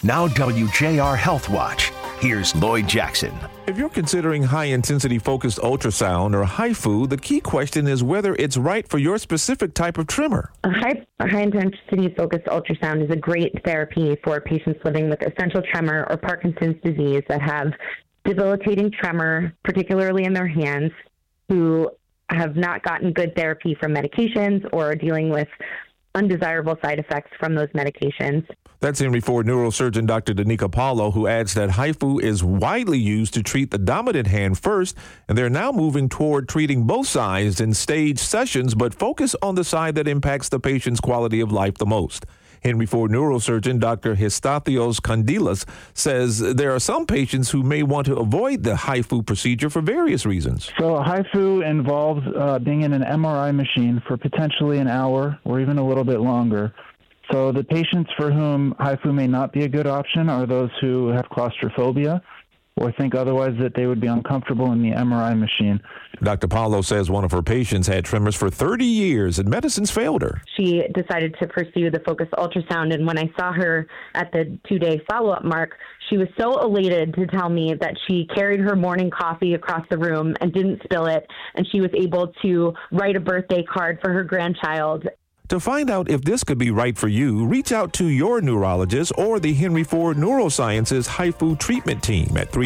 Now WJR Health Watch. Here's Lloyd Jackson. If you're considering high-intensity focused ultrasound or HIFU, the key question is whether it's right for your specific type of tremor. A high-intensity focused ultrasound is a great therapy for patients living with essential tremor or Parkinson's disease that have debilitating tremor, particularly in their hands, who have not gotten good therapy from medications or are dealing with undesirable side effects from those medications. That's Henry Ford neurosurgeon Dr. Danica Paulo, who adds that HIFU is widely used to treat the dominant hand first, and they're now moving toward treating both sides in staged sessions, but focus on the side that impacts the patient's quality of life the most. Henry Ford neurosurgeon Dr. Histathios Kondylas says there are some patients who may want to avoid the HIFU procedure for various reasons. So a HIFU involves being in an MRI machine for potentially an hour or even a little bit longer. So the patients for whom HIFU may not be a good option are those who have claustrophobia or think otherwise that they would be uncomfortable in the MRI machine. Dr. Paulo says one of her patients had tremors for 30 years and medicines failed her. She decided to pursue the focused ultrasound, and when I saw her at the 2-day follow-up mark, she was so elated to tell me that she carried her morning coffee across the room and didn't spill it, and she was able to write a birthday card for her grandchild. To find out if this could be right for you, reach out to your neurologist or the Henry Ford Neurosciences HIFU treatment team at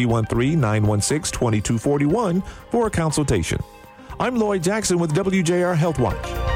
313-916-2241 for a consultation. I'm Lloyd Jackson with WJR Health Watch.